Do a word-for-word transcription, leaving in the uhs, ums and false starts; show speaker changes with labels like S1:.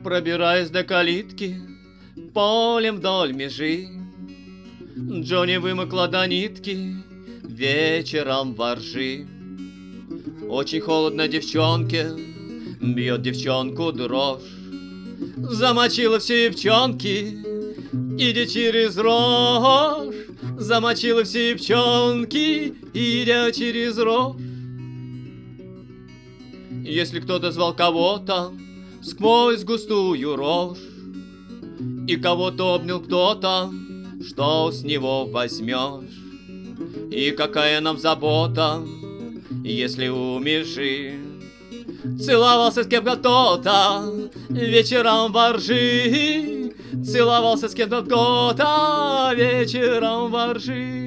S1: Пробираясь до калитки полем вдоль межи, Джонни вымокла до нитки вечером во ржи. Очень холодно девчонке, бьет девчонку дрожь. Замочила все девчонки, идя через рожь. Замочила все девчонки, идя через рожь. Если кто-то звал кого-то сквозь густую рожь, и кого-то обнял кто-то, что с него возьмешь? И какая нам забота, если у межи целовался с кем-то кто-то вечером во ржи, целовался с кем-то кто-то вечером во ржи.